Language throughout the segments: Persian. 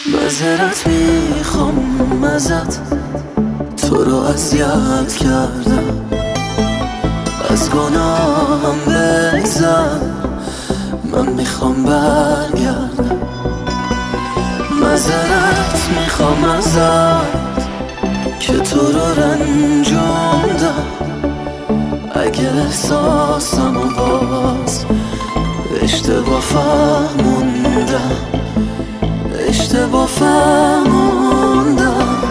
معذرت میخوام ازت، تو رو اذیت کردم، از گناهم بگذر، من میخوام برگردم. معذرت میخوام ازت که تو رو رنجوندم، اگه احساسم و باز اشتباه فهموندم، اشتباه فهموندم.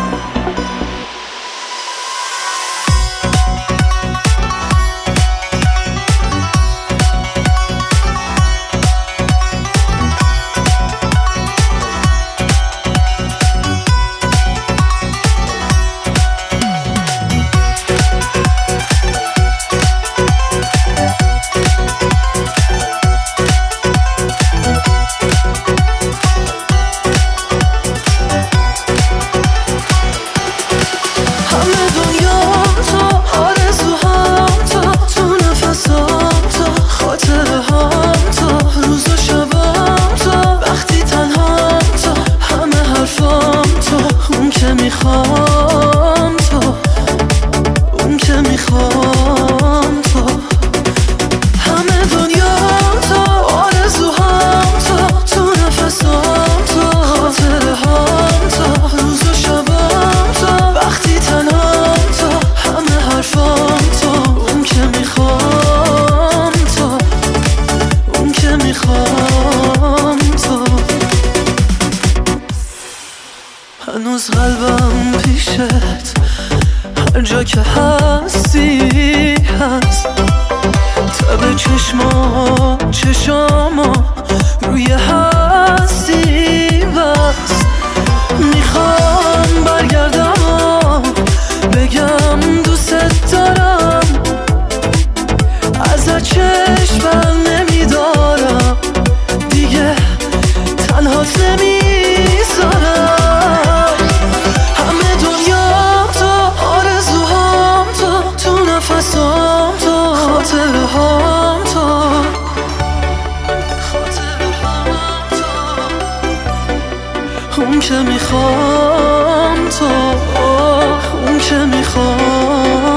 هنوز قلبم پیشت، هر جا که هستی هست، تب چشما روی هستی بس. میخوام برگردم و بگم دوست دارم، ازت چشم بر نمیدارم، دیگه تنهات نمیذارم. اون که میخوام تو، اون که میخوام